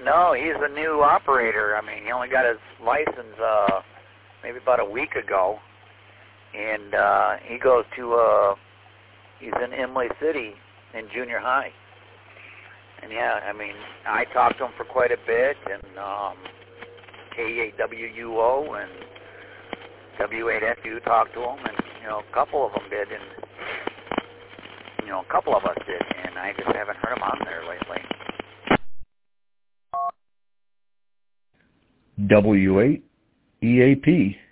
No, he's a new operator. I mean, he only got his license maybe about a week ago, and he goes to he's in Imlay City in junior high. And yeah, I mean, I talked to him for quite a bit, and KAWUO and W8FU talked to him, and a couple of them did, and a couple of us did, and I just haven't heard him on there lately. W8 EAP